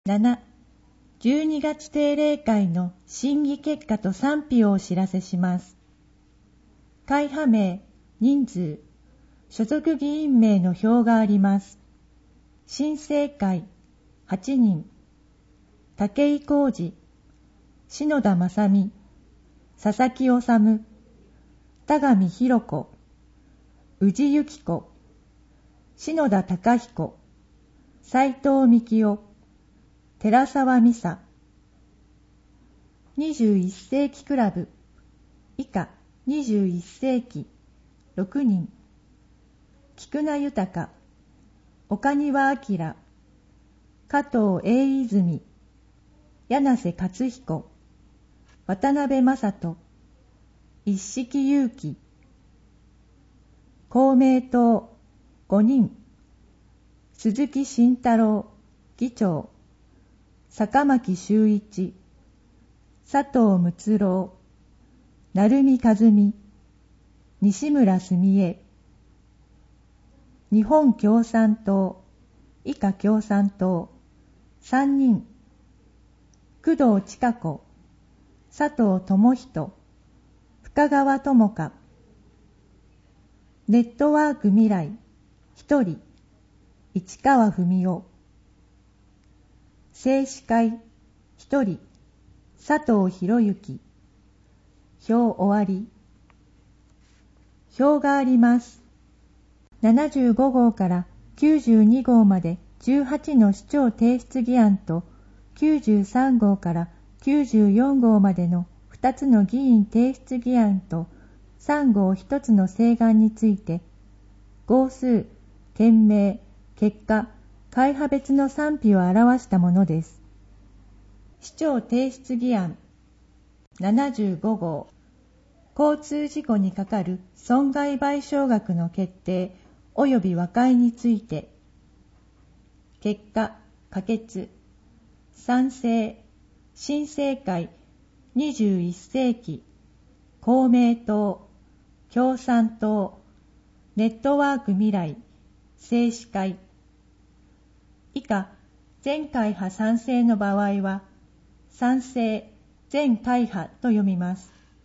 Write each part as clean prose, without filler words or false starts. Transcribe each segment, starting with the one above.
7、12月定例会の審議結果と賛否をお知らせします。会派名、人数、所属議員名の表があります。新生会、8人、武井浩二、篠田正美、佐々木修、田上博子、宇治由紀子、篠田貴彦、斉藤幹夫、寺沢美沙。21世紀クラブ、以下21世紀、6人、菊名豊、岡庭明、加藤英泉、柳瀬克彦、渡辺正人、一色勇気。公明党5人、鈴木慎太郎、議長、坂巻修一、佐藤睦郎、成美和美、西村澄江。日本共産党、以下共産党、3人、工藤千佳子、佐藤智人、深川智香。ネットワーク未来、1人、市川文夫。政史会、1人、佐藤博之。票終わり。票があります。75号から92号まで18の市長提出議案と、93号から94号までの2つの議員提出議案と、3号1つの請願について、号数、件名、結果、会派別の賛否を表したものです。市長提出議案75号、交通事故にかかる損害賠償額の決定及び和解について、結果、可決、賛成、新生会、21世紀、公明党、共産党、ネットワーク未来、政史会。以下、全会派賛成の場合は、賛成、全会派と読みます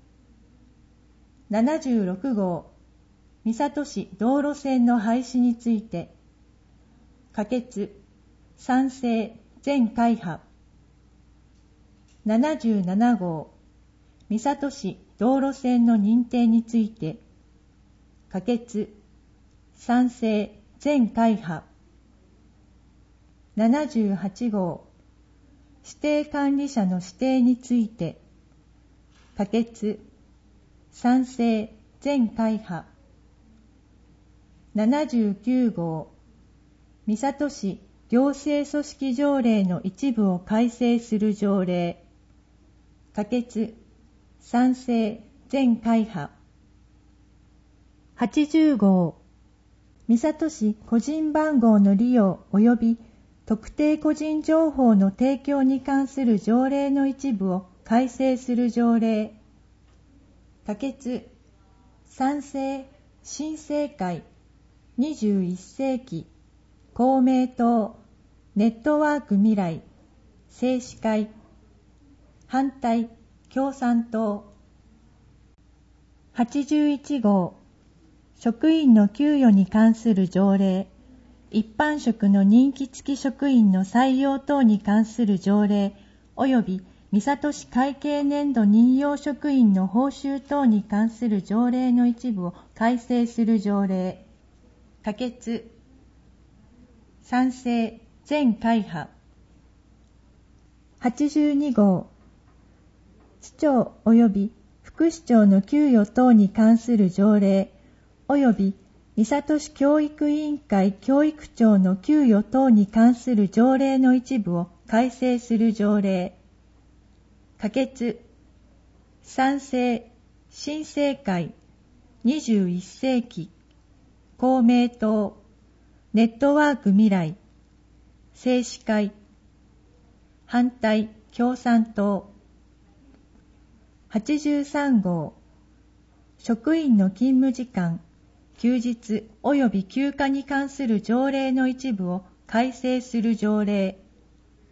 。76号、三郷市道路線の廃止について、可決、賛成、全会派。77号、三郷市道路線の認定について、可決、賛成、全会派。78号、指定管理者の指定について、可決、賛成、全会派。79号、三郷市行政組織条例の一部を改正する条例、可決、賛成、全会派。80号、三郷市個人番号の利用及び特定個人情報の提供に関する条例の一部を改正する条例、可決、賛成、新生会、21世紀、公明党、ネットワーク未来、政史会、反対、共産党。81号、職員の給与に関する条例、一般職の任期付き職員の採用等に関する条例及び三郷市会計年度任用職員の報酬等に関する条例の一部を改正する条例、可決、賛成、全会派。82号、市長及び副市長の給与等に関する条例及び三郷市教育委員会教育長の給与等に関する条例の一部を改正する条例、可決、賛成、新生会、21世紀、公明党、ネットワーク未来、政史会、反対、共産党。83号、職員の勤務時間、休日及び休暇に関する条例の一部を改正する条例、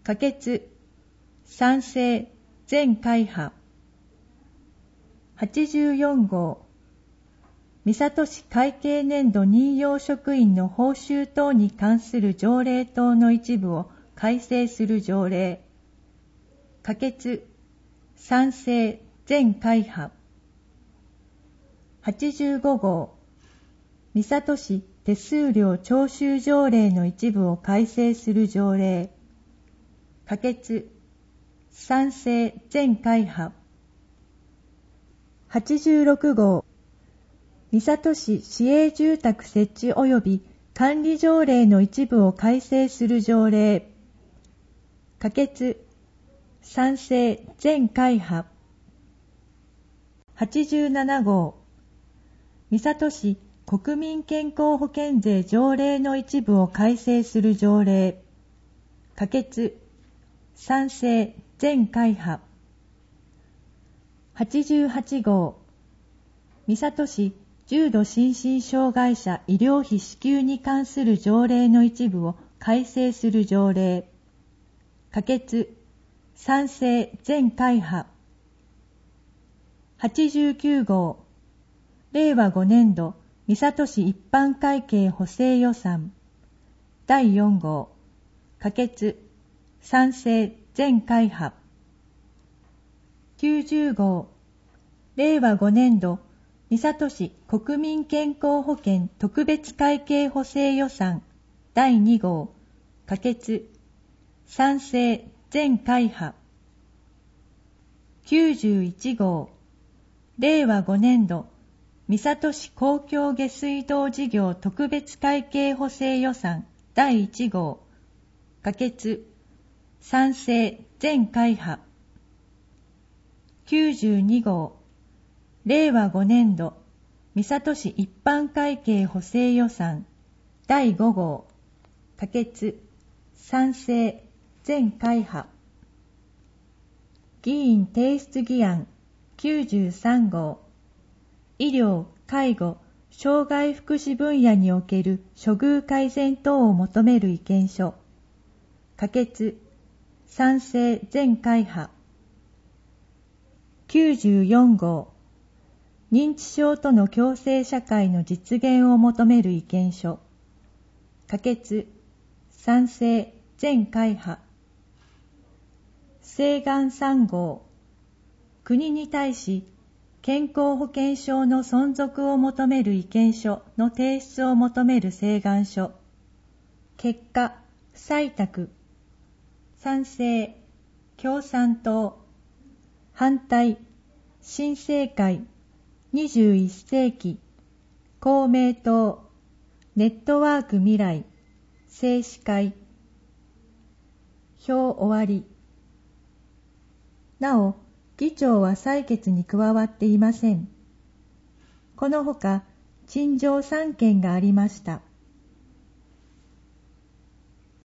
可決、賛成、全会派。84号、三郷市会計年度任用職員の報酬等に関する条例等の一部を改正する条例。可決、賛成、全会派。85号、三郷市手数料徴収条例の一部を改正する条例。可決、賛成、全会派。86号、三郷市市営住宅設置及び管理条例の一部を改正する条例。可決、賛成、全会派。87号、三郷市国民健康保険税条例の一部を改正する条例。可決、賛成、全会派。88号、三郷市重度心身障害者医療費支給に関する条例の一部を改正する条例。可決、賛成、全会派。89号、令和5年度三郷市一般会計補正予算第4号。可決、賛成、全会派。90号、令和5年度三郷市国民健康保険特別会計補正予算第2号。可決、賛成、全会派。91号、令和5年度三郷市公共下水道事業特別会計補正予算第1号。可決、賛成、全会派。92号、令和5年度三郷市一般会計補正予算第5号。可決、賛成、全会派。議員提出議案93号、医療・介護・障害福祉分野における処遇改善等を求める意見書。可決、賛成、全会派。94号、認知症との共生社会の実現を求める意見書。可決、賛成、全会派。請願3号、国に対し健康保険証の存続を求める意見書の提出を求める請願書。結果、不採択。賛成、共産党。反対、新政会、21世紀、公明党、ネットワーク未来、政士会。票終わり。なお、議長は採決に加わっていません。このほか、陳情3件がありました。